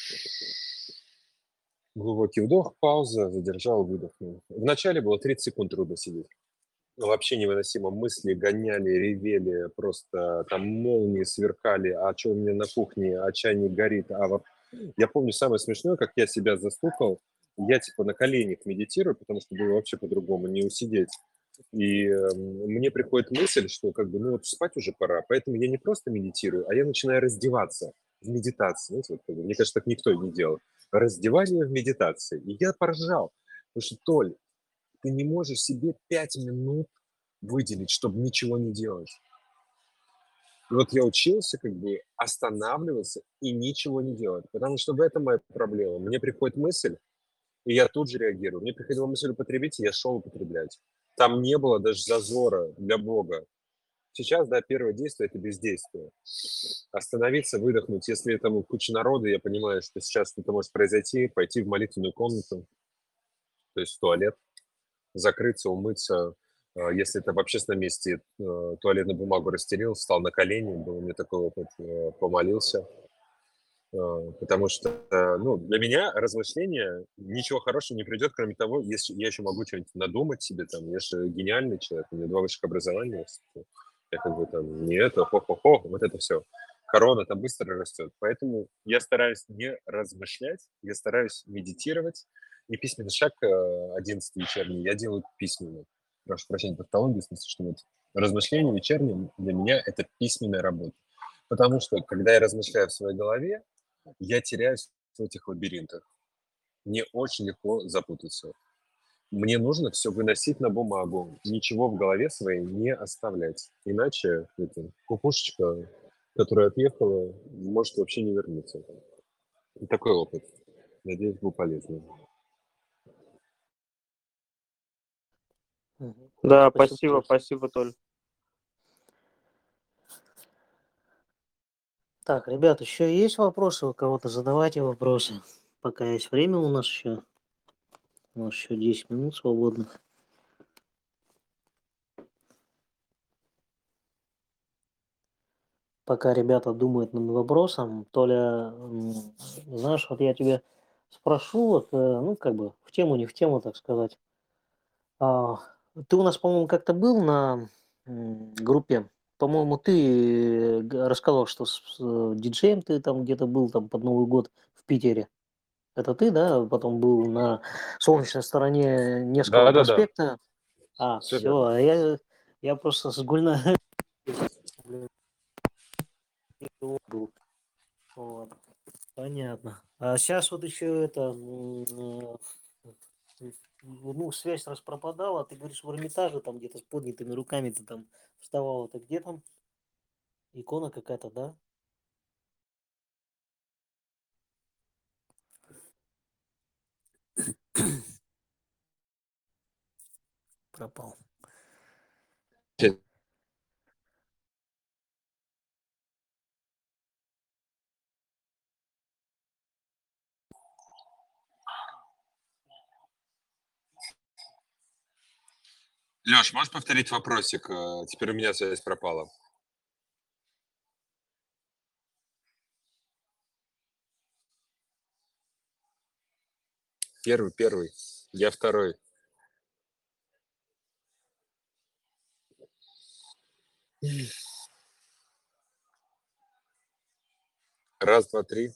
Глубокий вдох, пауза, задержал, выдохнул. Вначале было тридцать секунд трудно сидеть. Ну, вообще невыносимо. Мысли гоняли, ревели, просто там молнии сверкали, а что у меня на кухне, а чайник горит. А вот я помню самое смешное, как я себя застукал. Я типа на коленях медитирую, потому что было вообще по-другому не усидеть. И э, мне приходит мысль, что как бы, ну вот спать уже пора, поэтому я не просто медитирую, а я начинаю раздеваться в медитации. Знаете, вот, как бы, мне кажется, так никто и не делал. Раздевание в медитации. И я поржал. Потому что, Толь, ты не можешь себе пять минут выделить, чтобы ничего не делать. И вот я учился как бы останавливаться и ничего не делать, потому что в этом моя проблема. Мне приходит мысль, и я тут же реагирую. Мне приходила мысль употребить, и я шел употреблять. Там не было даже зазора для Бога. Сейчас, да, первое действие – это бездействие. Остановиться, выдохнуть. Если там куча народа, я понимаю, что сейчас это может произойти, пойти в молитвенную комнату, то есть в туалет, закрыться, умыться. А, Если это в общественном месте, э, туалетную бумагу расстелил, встал на колени, был у меня такой опыт, э, помолился. Э, Потому что, э, ну, для меня размышления ничего хорошего не придет, кроме того, если я еще могу что-нибудь надумать себе, там, я же гениальный человек, у меня два высших образования, я как бы там не это, хо-хо-хо, вот это все. Корона там быстро растет, поэтому я стараюсь не размышлять, я стараюсь медитировать, и письменный шаг э, одиннадцатый вечерний я делаю письменно. Прошу прощения, тавтологию, в смысле, что вот размышления вечерние для меня это письменная работа. Потому что, когда я размышляю в своей голове, я теряюсь в этих лабиринтах. Мне очень легко запутаться. Мне нужно все выносить на бумагу, ничего в голове своей не оставлять. Иначе это кукушечка, которая отъехала, может вообще не вернуться. И такой опыт. Надеюсь, был полезный. Мгм. Да, Спасибо. спасибо, спасибо, Толь. Так, ребят, еще есть вопросы у кого-то? Задавайте вопросы. Пока есть время у нас еще. У нас еще десять минут свободных. Пока ребята думают над вопросом, Толя, м, знаешь, вот я тебя спрошу, вот, э, ну, как бы в тему, не в тему, так сказать. А, ты у нас, по-моему, как-то был на м, группе. По-моему, ты э, г- рассказывал, что с, с, э, диджеем ты там где-то был там под Новый год в Питере. Это ты, да? Потом был на солнечной стороне Невского Да-да-да, проспекта. А, все все, верно. а я, я просто с Гульна был. Вот, понятно. А сейчас вот еще это, м, э, м, ну, связь раз пропадала, ты говоришь, в Эрмитаже там где-то с поднятыми руками ты там вставала, ты где там? Икона какая-то, да? Пропал. Леш, можешь повторить вопросик? Э, Теперь у меня связь пропала. Первый, первый. Я второй. Раз, два, три.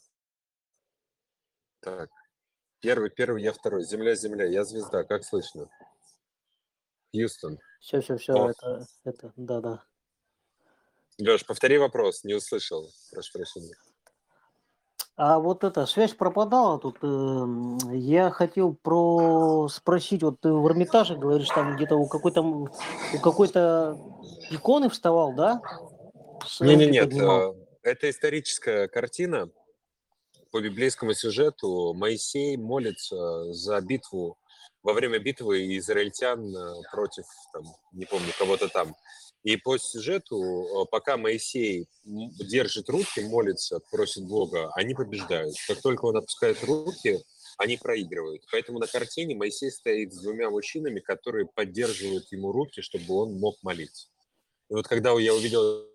Так. Первый, первый, я второй. Земля, земля. Я звезда. Как слышно? Хьюстон. Все, все, все, О, это, это, да-да. Леш, повтори вопрос. Не услышал. Прошу прощения. А вот эта связь пропадала тут. эм, Я хотел про спросить, вот ты в Эрмитаже говоришь, там где-то у какой-то м- у какой-то иконы вставал, да? С Не, не, руки нет. поднимал. э, Это историческая картина. По библейскому сюжету Моисей молится за битву, во время битвы израильтян э, против, там, не помню, кого-то там. И по сюжету, э, пока Моисей м, держит руки, молится, просит Бога, они побеждают. Как только он опускает руки, они проигрывают. Поэтому на картине Моисей стоит с двумя мужчинами, которые поддерживают ему руки, чтобы он мог молиться. И вот когда я увидел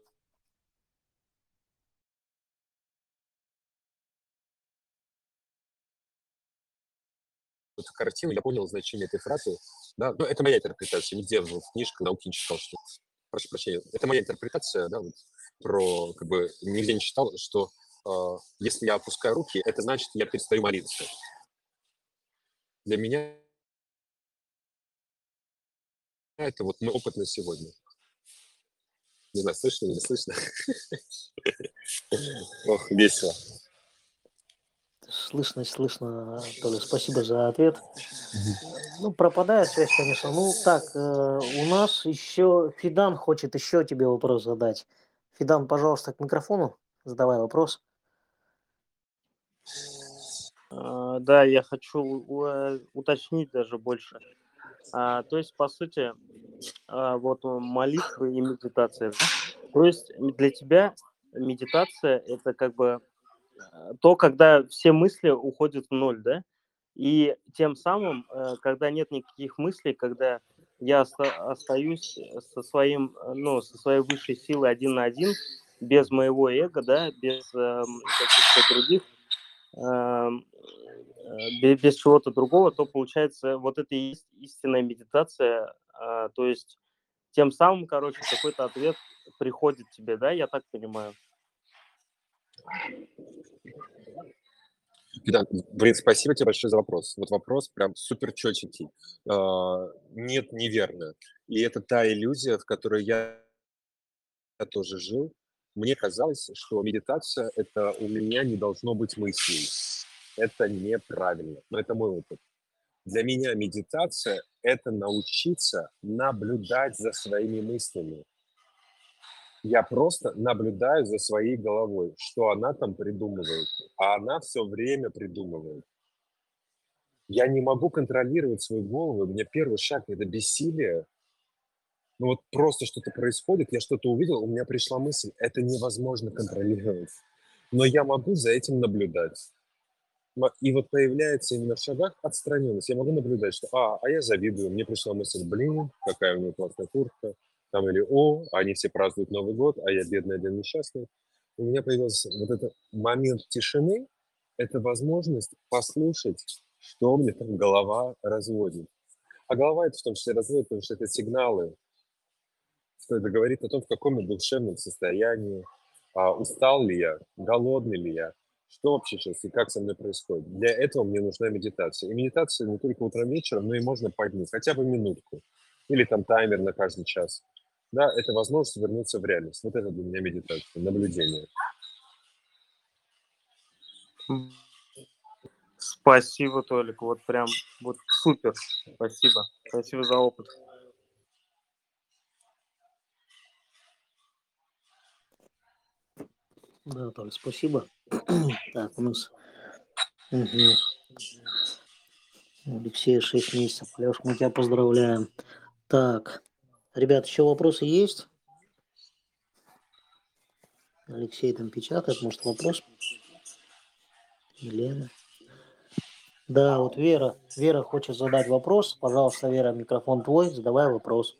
эту картину, я понял значение этой фразы. Да? Ну, это моя интерпретация, нигде в книжках науки не читал, что... Прошу прощения. Это моя интерпретация, да, вот, про, как бы, нигде не читал, что э, если я опускаю руки, это значит, я перестаю молиться. Для меня это вот мой опыт на сегодня. Не знаю, слышно или не слышно. Ох, весело. Слышно, слышно, Толя, спасибо за ответ. Ну, пропадает связь, конечно. Ну, так, э, у нас еще Фидан хочет еще тебе вопрос задать. Фидан, пожалуйста, к микрофону, задавай вопрос. А, Да, я хочу у- э, уточнить даже больше. А, То есть, по сути, а, вот э, молитва и медитация, да? То есть м, для тебя медитация – это как бы э, то, когда все мысли уходят в ноль, да? И тем самым, э, когда нет никаких мыслей, когда я оста- остаюсь со своим, э, ну, со своей высшей силой один на один, без моего эго, да, без эм, каких-то других, эм, э, бе- без чего-то другого, то получается вот это и есть истинная медитация. а, То есть тем самым, короче, какой-то ответ приходит тебе, да, я так понимаю. Да, блин, спасибо тебе большое за вопрос. Вот вопрос прям супер четенький. А, Нет, неверно. И это та иллюзия, в которой я я тоже жил. Мне казалось, что медитация – это у меня не должно быть мыслей. Это неправильно, но это мой опыт. Для меня медитация – это научиться наблюдать за своими мыслями. Я просто наблюдаю за своей головой, что она там придумывает, а она все время придумывает. Я не могу контролировать свою голову. У меня первый шаг – это бессилие. Ну вот просто что-то происходит, я что-то увидел, у меня пришла мысль, это невозможно контролировать. Но я могу за этим наблюдать. Ма- И вот появляется именно в шагах отстраненность. Я могу наблюдать, что, а, а я завидую, мне пришла мысль, блин, какая у него классная куртка. Там или, о, они все празднуют Новый год, а я бедный один несчастный. У меня появился вот этот момент тишины, это возможность послушать, что мне там голова разводит. А голова это в том числе разводит, потому что это сигналы, что это говорит о том, в каком я душевном состоянии, а, устал ли я, голодный ли я, что вообще сейчас и как со мной происходит. Для этого мне нужна медитация. И медитация не только утром, вечером, но и можно поднять хотя бы минутку. Или там таймер на каждый час. Да, это возможность вернуться в реальность. Вот это для меня медитация, наблюдение. М, Спасибо, Толик, вот прям вот супер. Спасибо. Спасибо за опыт. Да, Толя, спасибо. Так, у нас мгм, у Алексея шесть месяцев. Леш, мы тебя поздравляем. Так, ребят, еще вопросы есть? Алексей там печатает, может, вопрос? Елена. Да, вот Вера. Вера хочет задать вопрос. Пожалуйста, Вера, микрофон твой, задавай вопрос.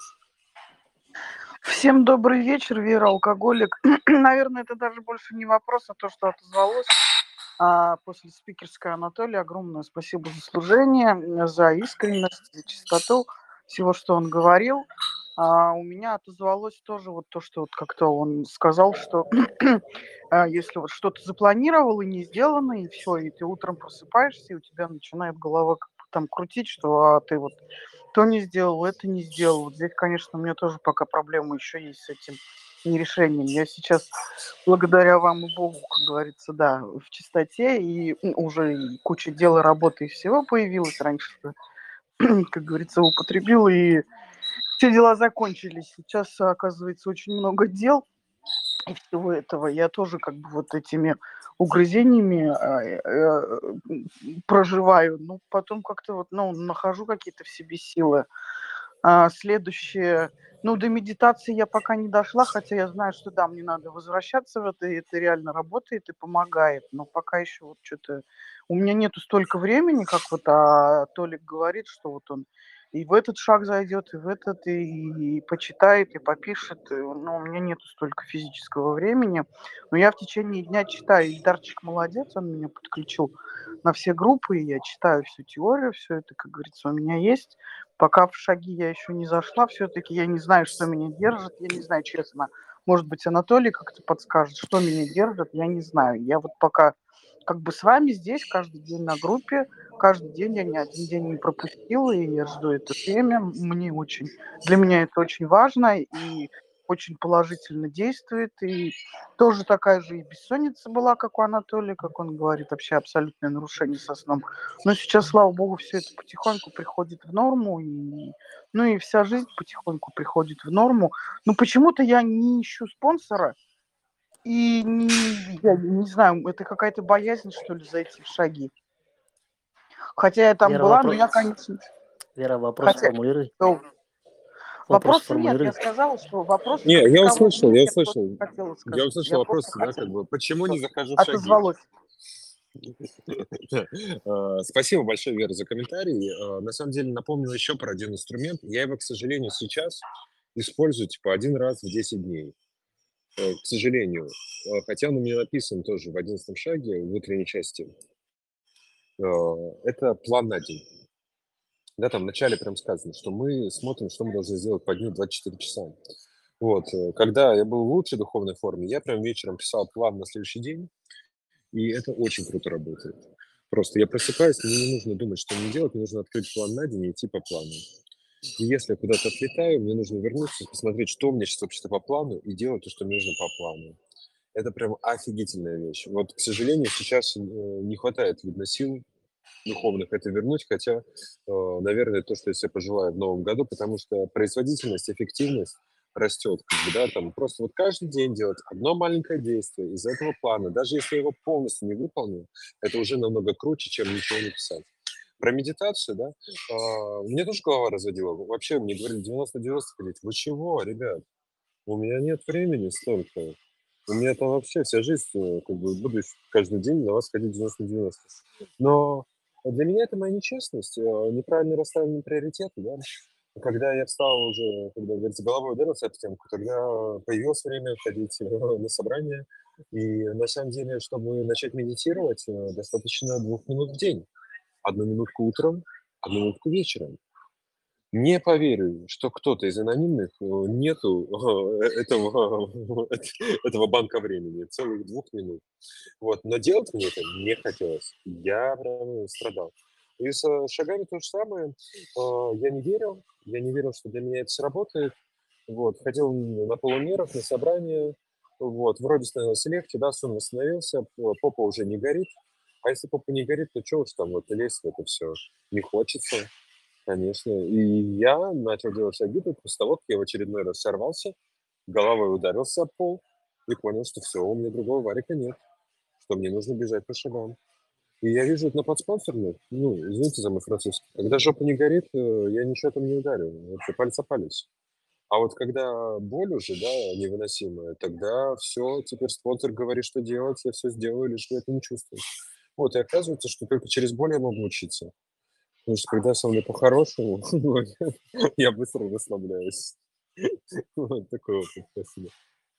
Всем добрый вечер, Вера, алкоголик. Наверное, это даже больше не вопрос, а то, что отозвалось а, после спикерской. Анатолий, огромное спасибо за служение, за искренность, за чистоту всего, что он говорил. А у меня отозвалось тоже вот то, что вот как-то он сказал, что а, если вот что-то запланировал и не сделано, и все, и ты утром просыпаешься, и у тебя начинает голова как бы там крутить, что а, ты вот то не сделал, это не сделал. Вот здесь, конечно, у меня тоже пока проблема еще есть с этим нерешением. Я сейчас, благодаря вам и Богу, как говорится, да, в чистоте, и м, уже и куча дел и работы и всего появилось раньше, как говорится, употребил, и все дела закончились. Сейчас, оказывается, очень много дел и всего этого. Я тоже как бы вот этими угрызениями а, э, э, м, проживаю. Ну, потом как-то вот, ну, нахожу какие-то в себе силы. А, следующее, ну, до медитации я пока не дошла, хотя я знаю, что да, мне надо возвращаться в это, и это реально работает и помогает. Но пока еще вот что-то... У меня нету столько времени, как вот а, Толик говорит, что вот он и в этот шаг зайдет, и в этот, и, и почитает, и попишет. и, Но у меня нету столько физического времени. Но я в течение дня читаю. И Дарчик молодец, он меня подключил на все группы, и я читаю всю теорию, все это, как говорится, у меня есть. Пока в шаги я еще не зашла, все-таки я не знаю, что меня держит, я не знаю, честно. Может быть, Анатолий как-то подскажет, что меня держит, я не знаю. Я вот пока как бы с вами здесь каждый день на группе, каждый день я ни один день не пропустила, и я жду это время. Мне очень, для меня это очень важно и очень положительно действует. И тоже такая же и бессонница была, как у Анатолия, как он говорит, вообще абсолютное нарушение со сном. Но сейчас, слава богу, все это потихоньку приходит в норму, и, ну и вся жизнь потихоньку приходит в норму. Но почему-то я не ищу спонсора, и не, я не знаю, это какая-то боязнь, что ли, зайти в шаги. Хотя я там Вера, была, но вопро... я, конечно... Вера, вопрос Хотя... сформулируй. ну, Вопрос Вопроса нет, я сформулируй. сказала, что вопросов Не, как я таковых услышал, нет, я я просто услышал. хотела Я сказать. услышал Я вопрос, просто да, как хотела. бы, почему Всё. не захожу в шаги? Отозвалось. Э, Спасибо большое, Вера, за комментарий. Э, На самом деле напомнил еще про один инструмент. Я его, к сожалению, сейчас использую типа один раз в десять дней. Э, К сожалению. Э, Хотя он у меня написан тоже в одиннадцатом шаге, в утренней части. Э, Это план на день. Да, там вначале прям сказано, что мы смотрим, что мы должны сделать по дню двадцать четыре часа. Вот, э, когда я был в лучшей духовной форме, я прям вечером писал план на следующий день, и это очень круто работает. Просто я просыпаюсь, мне не нужно думать, что мне делать, мне нужно открыть план на день и идти по плану. И если я куда-то отлетаю, мне нужно вернуться, посмотреть, что у меня сейчас вообще-то по плану, и делать то, что мне нужно по плану. Это прям офигительная вещь. Вот, к сожалению, сейчас э, не хватает, видно, сил духовных это вернуть, хотя, э, наверное, то, что я себе пожелаю в новом году, потому что производительность, эффективность растет, как бы, да, там просто вот каждый день делать одно маленькое действие из этого плана, даже если я его полностью не выполню, это уже намного круче, чем ничего не писать. Про медитацию, да, а, мне тоже голова разводила. Вообще, мне говорили девяносто девяносто ходить. Вы чего, ребят? У меня нет времени столько. У меня там вообще вся жизнь, э, как бы, буду каждый день на вас ходить девяносто девяносто. Но для меня это моя нечестность, э, неправильно расставленные приоритеты, да. Когда я встал уже, когда, говорится, головой ударился об стенку, тогда появилось время ходить э, на собрание. И на самом деле, чтобы начать медитировать, э, достаточно двух минут в день. Одну минутку утром, одну минутку вечером. Не поверю, что кто-то из анонимных э, нету э, этого, этого банка времени, целых двух минут. Вот. Но делать мне это не хотелось. Я прям страдал. И с э, шагами то же самое. Э, Я не верил. Я не верил, что для меня это сработает. Вот. Ходил на полумерах, на собрания. Вот. Вроде становилось легче, да, сон восстановился, п- попа уже не горит. А если попа не горит, то что уж там вот лезть в это все? Не хочется, конечно. И я начал делать шаги только после того, как я в очередной раз сорвался, головой ударился об пол и понял, что все, у меня другого варика нет, что мне нужно бежать по шагам. И я вижу это на подспонсорных, ну, извините за мой французский, когда жопа не горит, э, я ничего там не ударю, вообще палец о палец. А вот когда боль уже, да, невыносимая, тогда все, теперь спонсор говорит, что делать, я все сделаю, лишь бы это не чувствую. Вот, и оказывается, что только через боль я могу учиться. Потому что когда со мной по-хорошему, я быстро расслабляюсь. Вот такой опыт, спасибо.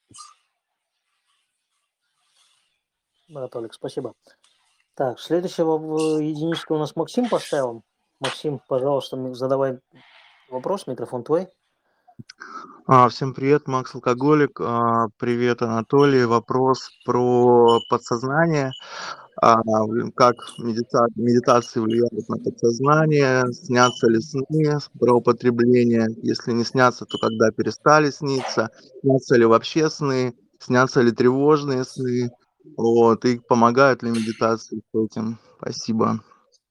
Да, Толик, спасибо. Так, следующего в- единичку у нас Максим поставил. Максим, пожалуйста, м- задавай вопрос, микрофон твой. А, Всем привет, Макс Алкоголик. А, Привет, Анатолий. Вопрос про подсознание. А, блин, Как медита- медитации влияют на подсознание? Снятся ли сны про употребление? Если не снятся, то когда перестали сниться? Снятся ли вообще сны? Снятся ли тревожные сны? Вот, и помогают ли медитации с этим? Спасибо.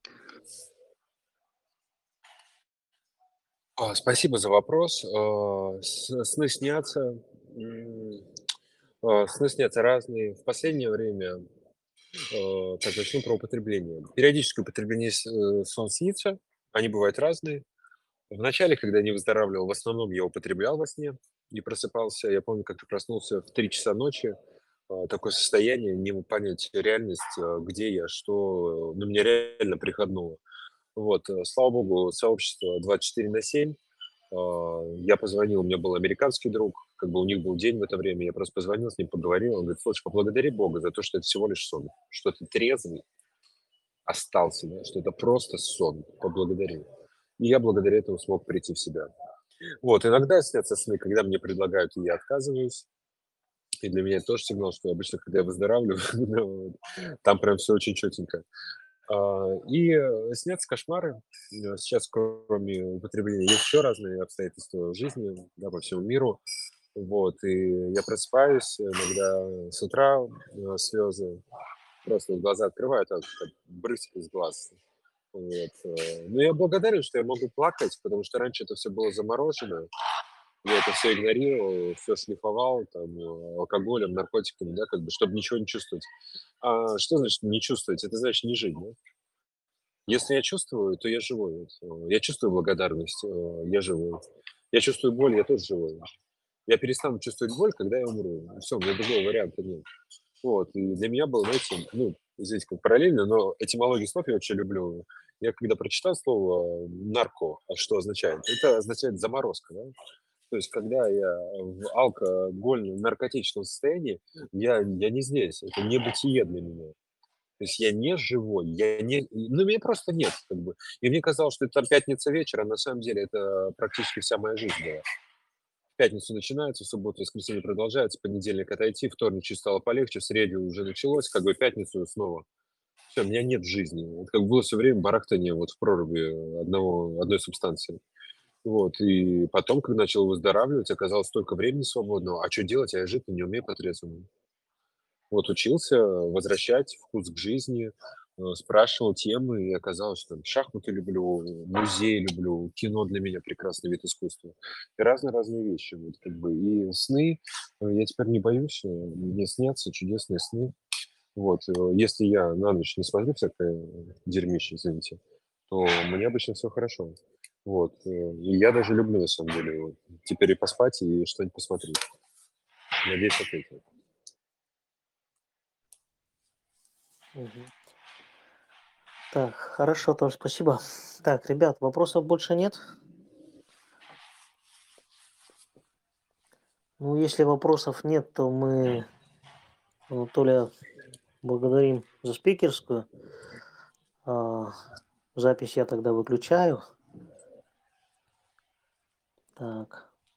А, Спасибо за вопрос. А, с- Сны снятся. м, а, Сны снятся разные. В последнее время, э, так, начну про употребление. Периодически употребление с- э, сон снится. Они бывают разные. В начале, когда я не выздоравливал, в основном я употреблял во сне и просыпался. Я помню, как-то проснулся в три часа ночи. А, Такое состояние, не мог понять реальность, а, где я, что, ну, меня реально приходнуло. Вот, э, слава богу, сообщество двадцать четыре на семь. А, Я позвонил, у меня был американский друг, как бы у них был день в это время, я просто позвонил с ним, поговорил, он говорит, слушай, поблагодари Бога за то, что это всего лишь сон, что ты трезвый остался, да, что это просто сон, поблагодари. И я благодаря этому смог прийти в себя. Вот, иногда снятся сны, когда мне предлагают, и я отказываюсь. И для меня это тоже сигнал, что обычно, когда я выздоравливаю, ну, вот, там прям все очень четенько. А, И э, снятся кошмары. Э, Сейчас, кроме употребления, есть еще разные обстоятельства в жизни, да, по всему миру. Вот, и я просыпаюсь иногда с утра, э, слезы, просто вот глаза открываю, так как брызг из глаз. Вот. э. Но я благодарен, что я могу плакать, потому что раньше это все было заморожено. Я это все игнорировал, все шлифовал там, э, алкоголем, наркотиками, да, как бы, чтобы ничего не чувствовать. А что значит не чувствовать? Это значит не жить, да? Если я чувствую, то я живой. Вот, э, Я чувствую благодарность, э, я живой. Я чувствую боль, я тоже живой. Я перестану чувствовать боль, когда я умру. Все, у меня другого варианта нет. Вот, и для меня было, знаете, ну, здесь как параллельно, но этимологию слов я очень люблю. Я когда прочитал слово нарко, а что означает? Это означает заморозка, да? То есть, когда я в алкогольном, наркотическом состоянии, я, я не здесь, это не бытие для меня. То есть я не живой, я не, ну, меня просто нет, как бы. И мне казалось, что это пятница вечера, а на самом деле это практически вся моя жизнь была. В пятницу начинается, в субботу, воскресенье продолжается, понедельник отойти, вторник чуть стало полегче, в среду уже началось, как бы пятницу снова. Все, меня нет в жизни. Это как было все время барахтание вот в проруби одного, одной субстанции. Вот, и потом, когда начал выздоравливать, оказалось столько времени свободного. А что делать? А я жить не умею по-трезвому. Вот учился возвращать вкус к жизни, э, спрашивал темы, и оказалось, что там шахматы люблю, музей люблю, кино для меня прекрасный вид искусства. И разные-разные вещи. Вот, как бы. И сны, э, я теперь не боюсь, э, мне снятся чудесные сны. Вот, э, если я на ночь не смотрю всякое дерьмище, извините, то мне обычно все хорошо. Вот, э, и я даже люблю, на самом деле, вот, теперь и поспать, и что-нибудь посмотреть. Надеюсь, ответил. Мгм. Так, хорошо, тоже спасибо. Так, ребят, вопросов больше нет? Ну, если вопросов нет, то мы Анатолия благодарим за спикерскую. А, Запись я тогда выключаю. Так.